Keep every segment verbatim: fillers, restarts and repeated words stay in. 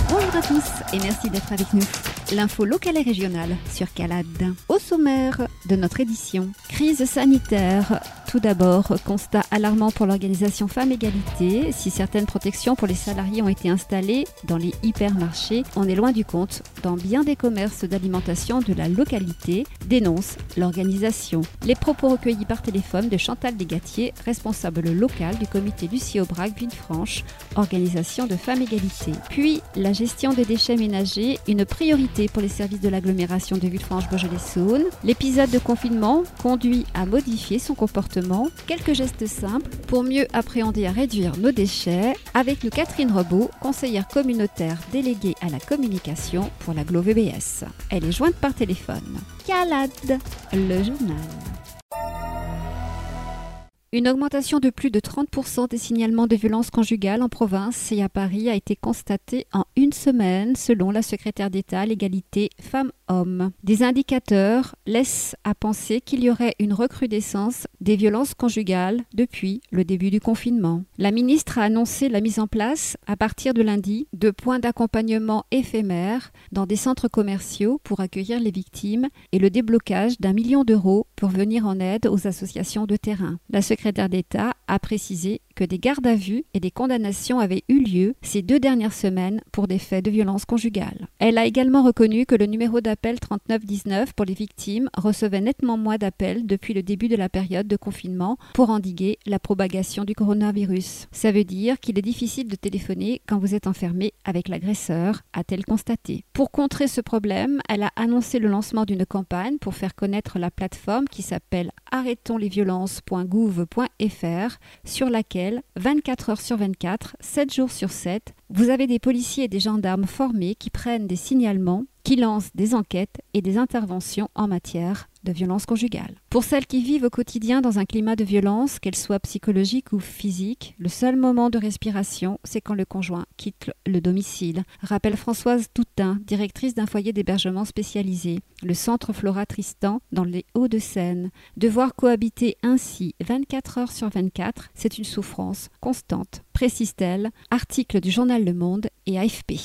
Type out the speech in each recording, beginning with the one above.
Bonjour à tous et merci d'être avec nous. L'info locale et régionale sur Calade. Au sommaire de notre édition, crise sanitaire. Tout d'abord, constat alarmant pour l'organisation Femmes Égalité. Si certaines protections pour les salariés ont été installées dans les hypermarchés, on est loin du compte dans bien des commerces d'alimentation de la localité, dénonce l'organisation. Les propos recueillis par téléphone de Chantal Desgatier, responsable locale du comité Lucie Aubrac Villefranche, organisation de Femmes Égalité. Puis, la gestion des déchets ménagers, une priorité pour les services de l'agglomération de Villefranche-Beaujolais-Saône. L'épisode de confinement conduit à modifier son comportement. Quelques gestes simples pour mieux appréhender et réduire nos déchets avec nous Catherine Rebaud, conseillère communautaire déléguée à la communication pour l'agglo V B S. Elle est jointe par téléphone. Calade, le journal. Une augmentation de plus de trente pour cent des signalements de violences conjugales en province et à Paris a été constatée en une semaine selon la secrétaire d'État à l'égalité femmes-hommes. Des indicateurs laissent à penser qu'il y aurait une recrudescence des violences conjugales depuis le début du confinement. La ministre a annoncé la mise en place, à partir de lundi, de points d'accompagnement éphémères dans des centres commerciaux pour accueillir les victimes et le déblocage d'un million d'euros pour venir en aide aux associations de terrain. La secrétaire d'État a précisé que des gardes à vue et des condamnations avaient eu lieu ces deux dernières semaines pour des faits de violence conjugale. Elle a également reconnu que le numéro d'appel trente-neuf dix-neuf pour les victimes recevait nettement moins d'appels depuis le début de la période de confinement pour endiguer la propagation du coronavirus. Ça veut dire qu'il est difficile de téléphoner quand vous êtes enfermé avec l'agresseur, a-t-elle constaté. Pour contrer ce problème, elle a annoncé le lancement d'une campagne pour faire connaître la plateforme qui s'appelle arrêtons les violences point gouv point f r sur laquelle vingt-quatre heures sur vingt-quatre, sept jours sur sept, vous avez des policiers et des gendarmes formés qui prennent des signalements, qui lancent des enquêtes et des interventions en matière de violence conjugale. Pour celles qui vivent au quotidien dans un climat de violence, qu'elle soit psychologique ou physique, le seul moment de respiration, c'est quand le conjoint quitte le domicile. Rappelle Françoise Toutain, directrice d'un foyer d'hébergement spécialisé, le centre Flora Tristan dans les Hauts-de-Seine. Devoir cohabiter ainsi vingt-quatre heures sur vingt-quatre, c'est une souffrance constante, précise-t-elle, article du journal Le Monde et A F P.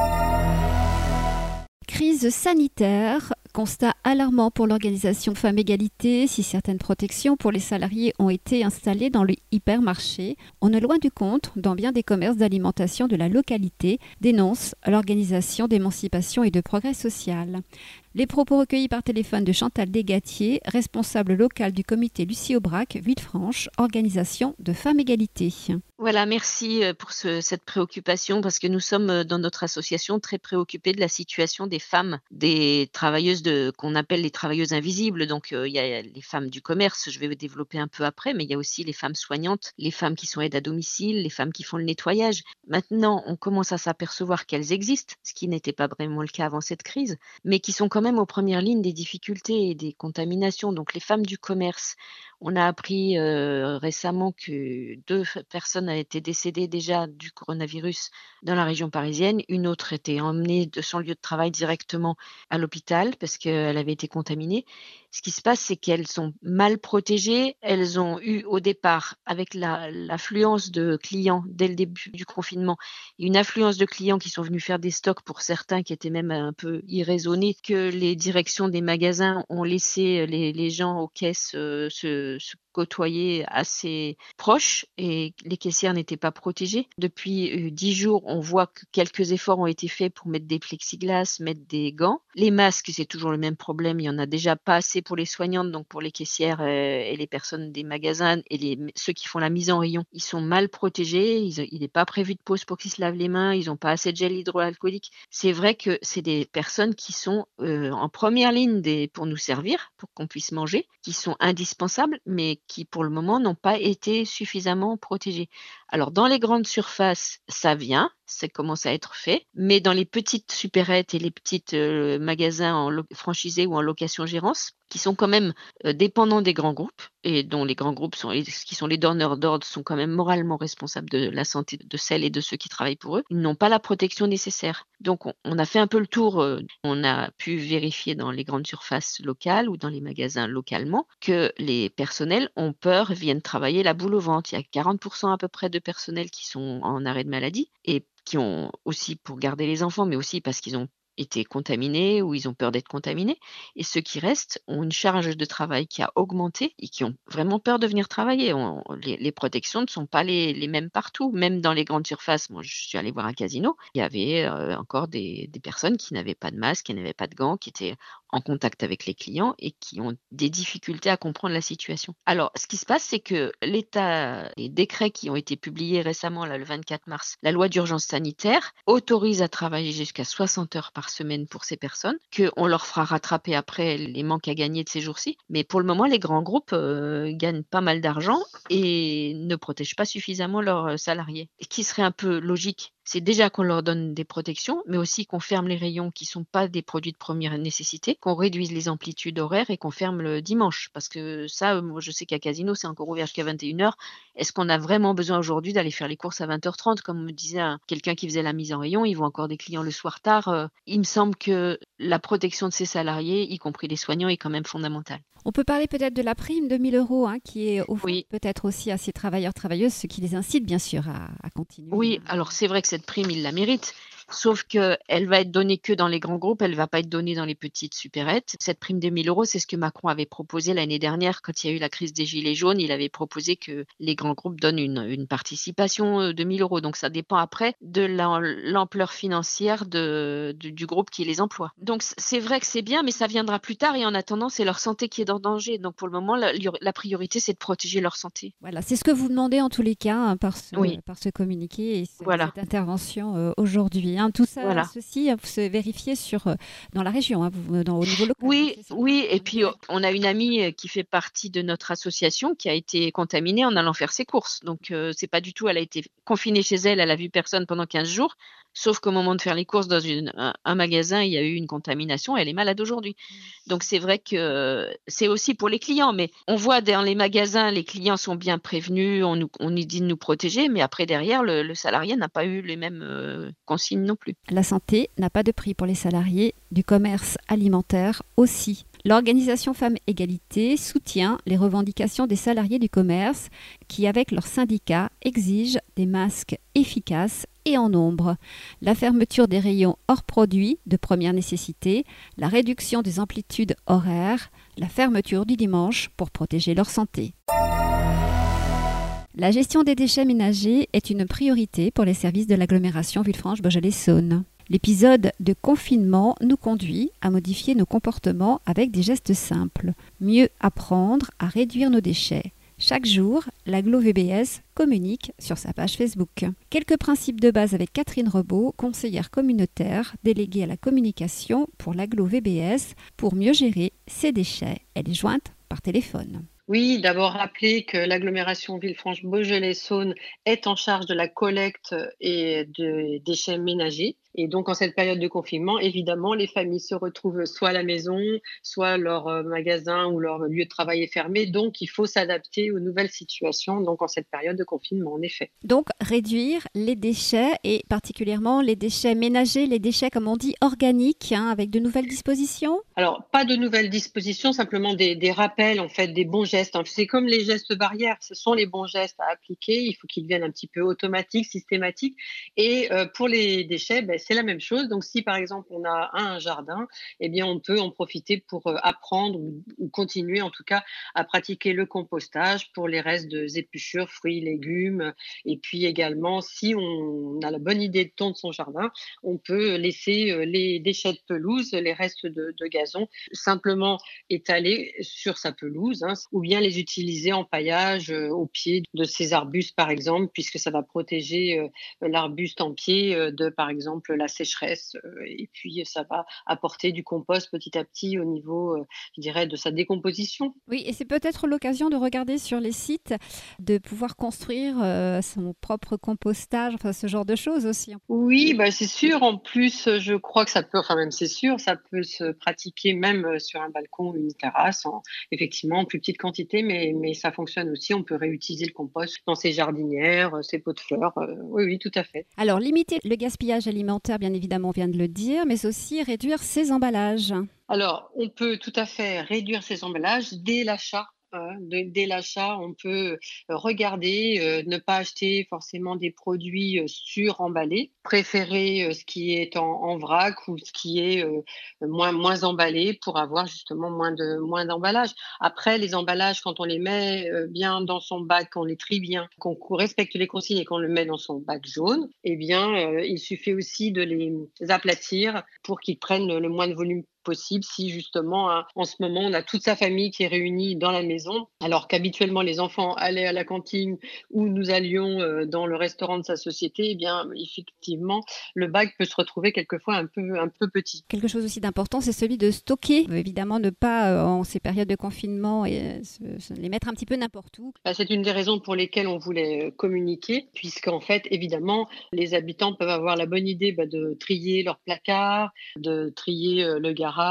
Crise sanitaire, constat alarmant pour l'organisation Femmes Égalité. Si certaines protections pour les salariés ont été installées dans le hypermarché, on est loin du compte dans bien des commerces d'alimentation de la localité, dénonce l'organisation d'émancipation et de progrès social. Les propos recueillis par téléphone de Chantal Desgatier, responsable locale du comité Lucie Aubrac Villefranche, organisation de Femmes Égalité. Voilà, merci pour ce, cette préoccupation parce que nous sommes dans notre association très préoccupés de la situation des femmes, des travailleuses de, qu'on appelle les travailleuses invisibles. Donc euh, il y a les femmes du commerce, je vais développer un peu après, mais il y a aussi les femmes soignantes, les femmes qui sont aides à domicile, les femmes qui font le nettoyage. Maintenant, on commence à s'apercevoir qu'elles existent, ce qui n'était pas vraiment le cas avant cette crise, mais qui sont quand même aux premières lignes des difficultés et des contaminations. Donc les femmes du commerce, on a appris euh, récemment que deux personnes avaient été décédées déjà du coronavirus dans la région parisienne. Une autre était emmenée de son lieu de travail directement à l'hôpital parce qu'elle avait été contaminée. Ce qui se passe, c'est qu'elles sont mal protégées. Elles ont eu au départ, avec la, l'affluence de clients dès le début du confinement, une affluence de clients qui sont venus faire des stocks pour certains qui étaient même un peu irraisonnés, que les directions des magasins ont laissé les, les gens aux caisses euh, se, se côtoyer assez proches et les caissières n'étaient pas protégées. Depuis dix jours, on voit que quelques efforts ont été faits pour mettre des plexiglas, mettre des gants. Les masques, c'est toujours le même problème. Il y en a déjà pas assez pour les soignantes, donc pour les caissières euh, et les personnes des magasins et les, ceux qui font la mise en rayon. Ils sont mal protégés. Ils, il n'est pas prévu de pause pour qu'ils se lavent les mains. Ils n'ont pas assez de gel hydroalcoolique. C'est vrai que c'est des personnes qui sont euh, en première ligne des, pour nous servir, pour qu'on puisse manger, qui sont indispensables, mais qui pour le moment n'ont pas été suffisamment protégés. Alors dans les grandes surfaces, ça vient, ça commence à être fait, mais dans les petites supérettes et les petits euh, magasins en lo- franchisés ou en location-gérance, qui sont quand même euh, dépendants des grands groupes, et dont les grands groupes, sont, qui sont les donneurs d'ordre, sont quand même moralement responsables de la santé de celles et de ceux qui travaillent pour eux, ils n'ont pas la protection nécessaire. Donc on, on a fait un peu le tour, euh, on a pu vérifier dans les grandes surfaces locales ou dans les magasins localement que les personnels ont peur, viennent travailler la boule au ventre. Il y a quarante pour cent à peu près de personnels qui sont en arrêt de maladie, et qui ont aussi pour garder les enfants, mais aussi parce qu'ils ont été contaminés ou ils ont peur d'être contaminés. Et ceux qui restent ont une charge de travail qui a augmenté et qui ont vraiment peur de venir travailler. On les les protections ne sont pas les les mêmes partout, même dans les grandes surfaces. Moi, je suis allée voir un casino, il y avait, heu, encore des des personnes qui n'avaient pas de masque, qui n'avaient pas de gants, qui étaient en contact avec les clients et qui ont des difficultés à comprendre la situation. Alors, ce qui se passe, c'est que l'État, les décrets qui ont été publiés récemment, là, le vingt-quatre mars, la loi d'urgence sanitaire autorise à travailler jusqu'à soixante heures par semaine pour ces personnes, qu'on leur fera rattraper après les manques à gagner de ces jours-ci. Mais pour le moment, les grands groupes euh, gagnent pas mal d'argent et ne protègent pas suffisamment leurs salariés. Et qui serait un peu logique, c'est déjà qu'on leur donne des protections, mais aussi qu'on ferme les rayons qui ne sont pas des produits de première nécessité, qu'on réduise les amplitudes horaires et qu'on ferme le dimanche. Parce que ça, euh, moi, je sais qu'à Casino, c'est encore ouvert jusqu'à vingt et une heures. Est-ce qu'on a vraiment besoin aujourd'hui d'aller faire les courses à vingt heures trente? Comme me disait un- quelqu'un qui faisait la mise en rayon, ils voient encore des clients le soir tard. Euh, il me semble que la protection de ces salariés, y compris les soignants, est quand même fondamentale. On peut parler peut-être de la prime de mille euros hein, qui est offerte Oui. peut-être aussi à ces travailleurs, travailleuses, ce qui les incite bien sûr à, à continuer. Oui, alors c'est vrai que cette prime, ils la méritent, sauf qu'elle va être donnée que dans les grands groupes, elle ne va pas être donnée dans les petites supérettes. Cette prime de mille euros, c'est ce que Macron avait proposé l'année dernière quand il y a eu la crise des gilets jaunes. Il avait proposé que les grands groupes donnent une, une participation euh, de mille euros. Donc ça dépend après de l'am- l'ampleur financière de, du, du groupe qui les emploie. Donc c- c'est vrai que c'est bien, mais ça viendra plus tard et en attendant, c'est leur santé qui est en danger. Donc pour le moment, la, la priorité, c'est de protéger leur santé. Voilà, c'est ce que vous demandez en tous les cas hein, par, ce, Oui, par ce communiqué et ce- voilà, cette intervention euh, aujourd'hui. hein. Tout ça, voilà. ceci, hein, vous se vérifiez sur, euh, dans la région, hein, vous, dans, au niveau local. hein, Oui, c'est ça oui, et On est puis, bien heu, on a une amie, heu, qui fait partie de notre association qui a été contaminée en allant faire ses courses. Donc, heu, c'est pas du tout elle a été confinée chez elle, elle a vu personne pendant quinze jours, sauf qu'au moment de faire les courses dans une un un magasin, il y a eu une contamination, elle est malade aujourd'hui. Donc c'est vrai que euh, c'est aussi pour les clients, mais on voit dans les magasins, les clients sont bien prévenus, on nous on nous dit de nous protéger, mais après derrière le le salarié n'a pas eu les mêmes, heu, consignes non plus. La santé n'a pas de prix pour les salariés du commerce alimentaire aussi. L'organisation Femmes Égalité soutient les revendications des salariés du commerce qui, avec leurs syndicats, exigent des masques efficaces et en nombre, la fermeture des rayons hors produits de première nécessité, la réduction des amplitudes horaires, la fermeture du dimanche pour protéger leur santé. La gestion des déchets ménagers est une priorité pour les services de l'agglomération Villefranche-Beaujolais-Saône. L'épisode de confinement nous conduit à modifier nos comportements avec des gestes simples. Mieux apprendre à réduire nos déchets. Chaque jour, l'agglo V B S communique sur sa page Facebook. Quelques principes de base avec Catherine Rebaud, conseillère communautaire déléguée à la communication pour l'agglo V B S pour mieux gérer ses déchets. Elle est jointe par téléphone. Oui, d'abord rappeler que l'agglomération Villefranche-Beaujolais-Saône est en charge de la collecte et des déchets ménagers. Et donc, en cette période de confinement, évidemment, les familles se retrouvent soit à la maison, soit leur euh, magasin ou leur lieu de travail est fermé. Donc, il faut s'adapter aux nouvelles situations, donc en cette période de confinement, en effet. Donc, réduire les déchets et particulièrement les déchets ménagers, les déchets, comme on dit, organiques, hein, avec de nouvelles dispositions? Alors, pas de nouvelles dispositions, simplement des, des rappels, en fait, des bons gestes. C'est comme les gestes barrières, ce sont les bons gestes à appliquer. Il faut qu'ils deviennent un petit peu automatiques, systématiques. Et euh, pour les déchets, ben, c'est la même chose. Donc, si par exemple on a un jardin, eh bien, on peut en profiter pour euh, apprendre ou, ou continuer en tout cas à pratiquer le compostage pour les restes de épluchures, fruits, légumes. Et puis également, si on a la bonne idée de tondre son jardin, on peut laisser euh, les déchets de pelouse, les restes de, de gazon, simplement étalés sur sa pelouse, hein, ou bien les utiliser en paillage euh, au pied de ces arbustes, par exemple, puisque ça va protéger euh, l'arbuste en pied euh, de, par exemple, la sécheresse. Euh, et puis, ça va apporter du compost petit à petit au niveau, euh, je dirais, de sa décomposition. Oui, et c'est peut-être l'occasion de regarder sur les sites, de pouvoir construire euh, son propre compostage, enfin ce genre de choses aussi. Oui, bah, c'est sûr. En plus, je crois que ça peut, enfin même c'est sûr, ça peut se pratiquer même sur un balcon ou une terrasse, en, effectivement en plus petite quantité, mais, mais ça fonctionne aussi. On peut réutiliser le compost dans ses jardinières, ses pots de fleurs. Euh, oui, oui, tout à fait. Alors, limiter le gaspillage alimentaire, bien évidemment, on vient de le dire, mais aussi réduire ses emballages. Alors, on peut tout à fait réduire ses emballages dès l'achat. Hein, de, dès l'achat, on peut regarder, euh, ne pas acheter forcément des produits euh, sur-emballés, préférer euh, ce qui est en, en vrac ou ce qui est euh, moins, moins emballé pour avoir justement moins de moins d'emballage. Après, les emballages, quand on les met euh, bien dans son bac, qu'on les trie bien, qu'on respecte les consignes et qu'on le met dans son bac jaune, eh bien, euh, il suffit aussi de les aplatir pour qu'ils prennent le, le moins de volume possible si justement hein, en ce moment on a toute sa famille qui est réunie dans la maison alors qu'habituellement les enfants allaient à la cantine ou nous allions euh, dans le restaurant de sa société, eh bien effectivement le bac peut se retrouver quelquefois un peu, un peu petit. Quelque chose aussi d'important, c'est celui de stocker. Évidemment ne pas euh, en ces périodes de confinement et, euh, se, se les mettre un petit peu n'importe où. Bah, c'est une des raisons pour lesquelles on voulait communiquer, puisqu'en fait évidemment les habitants peuvent avoir la bonne idée bah, de trier leurs placards, de trier euh, le garage,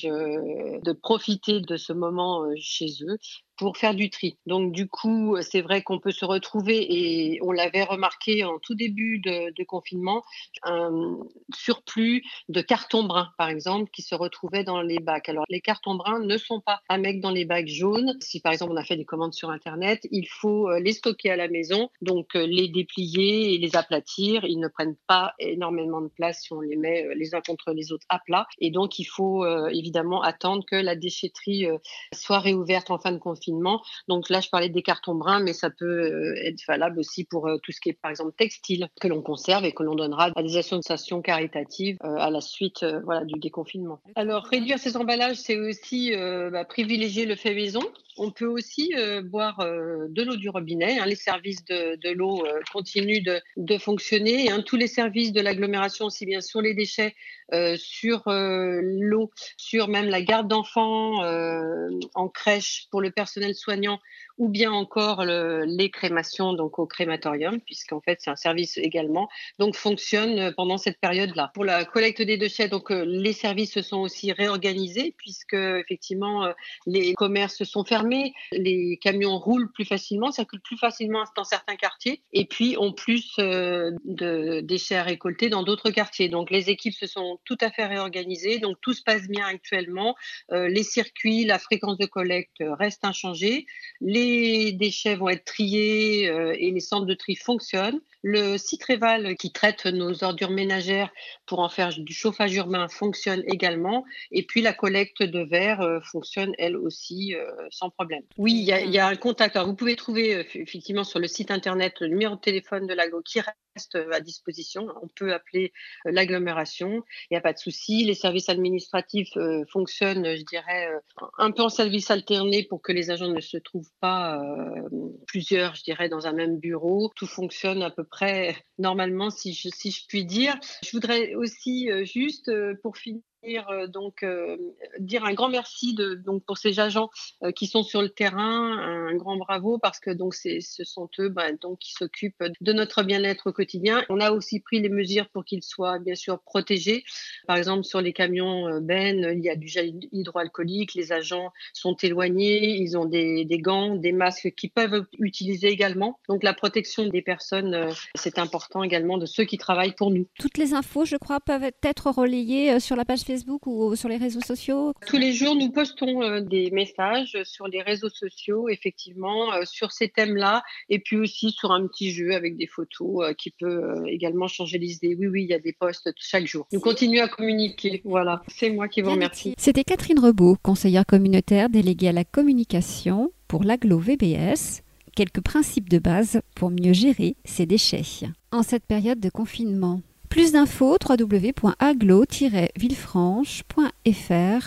Euh, de profiter de ce moment euh, chez eux pour faire du tri. Donc du coup, c'est vrai qu'on peut se retrouver, et on l'avait remarqué en tout début de, de confinement, un surplus de cartons bruns, par exemple, qui se retrouvaient dans les bacs. Alors les cartons bruns ne sont pas à mettre dans les bacs jaunes. Si par exemple on a fait des commandes sur Internet, il faut les stocker à la maison, donc les déplier et les aplatir. Ils ne prennent pas énormément de place si on les met les uns contre les autres à plat. Et donc il faut euh, évidemment attendre que la déchetterie euh, soit réouverte en fin de confinement. Donc là, je parlais des cartons bruns, mais ça peut euh, être valable aussi pour euh, tout ce qui est, par exemple, textile, que l'on conserve et que l'on donnera à des associations caritatives euh, à la suite euh, voilà, du déconfinement. Alors, réduire ces emballages, c'est aussi euh, bah, privilégier le fait maison. On peut aussi euh, boire euh, de l'eau du robinet. Hein. Les services de, de l'eau euh, continuent de, de fonctionner. Hein. Tous les services de l'agglomération, aussi bien sur les déchets, euh, sur euh, l'eau, sur même la garde d'enfants euh, en crèche pour le personnel soignant, ou bien encore le, les crémations donc au crématorium, puisqu'en fait c'est un service également, donc fonctionne pendant cette période-là. Pour la collecte des déchets, donc euh, les services se sont aussi réorganisés, puisque effectivement euh, les commerces sont fermés, les camions roulent plus facilement, circulent plus facilement dans certains quartiers, et puis ont plus euh, de déchets à récolter dans d'autres quartiers. Donc les équipes se sont tout à fait réorganisées, donc tout se passe bien actuellement. Euh, les circuits, la fréquence de collecte restent inchangés. Les déchets vont être triés euh, et les centres de tri fonctionnent. Le Citréval qui traite nos ordures ménagères pour en faire du chauffage urbain fonctionne également. Et puis la collecte de verre euh, fonctionne elle aussi euh, sans problème. Oui, il y a, y a un contact. Alors, vous pouvez trouver euh, effectivement sur le site internet le numéro de téléphone de l'aglo qui reste à disposition. On peut appeler euh, l'agglomération. Il n'y a pas de souci. Les services administratifs euh, fonctionnent, je dirais, euh, un peu en service alterné pour que les agents ne se trouvent pas euh, plusieurs, je dirais, dans un même bureau. Tout fonctionne à peu près normalement, si je, si je puis dire. Je voudrais aussi euh, juste, euh, pour finir, Euh, donc euh, dire un grand merci de, donc pour ces agents euh, qui sont sur le terrain, un grand bravo, parce que donc c'est, ce sont eux bah, donc qui s'occupent de notre bien-être au quotidien. On a aussi pris les mesures pour qu'ils soient bien sûr protégés. Par exemple, sur les camions euh, bennes, il y a du gel hydroalcoolique, les agents sont éloignés, ils ont des, des gants, des masques qu'ils peuvent utiliser également. Donc la protection des personnes, euh, c'est important également, de ceux qui travaillent pour nous. Toutes les infos, je crois, peuvent être relayées sur la page Facebook Facebook ou sur les réseaux sociaux? Tous les jours, nous postons euh, des messages sur les réseaux sociaux, effectivement, euh, sur ces thèmes-là, et puis aussi sur un petit jeu avec des photos euh, qui peut euh, également changer les idées. Oui, oui, il y a des posts chaque jour. Nous continuons à communiquer. Voilà, c'est moi qui vous remercie. C'était Catherine Rebaud, conseillère communautaire déléguée à la communication pour l'Aglo V B S. Quelques principes de base pour mieux gérer ses déchets en cette période de confinement. Plus d'infos, w w w point aglo tiret villefranche point f r,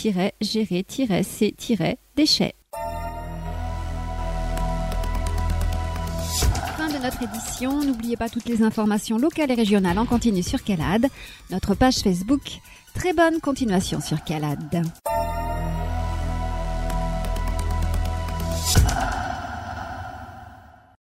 mieux-gérer-c-déchets. Fin de notre édition. N'oubliez pas toutes les informations locales et régionales en continu sur Calade, notre page Facebook. Très bonne continuation sur Calade.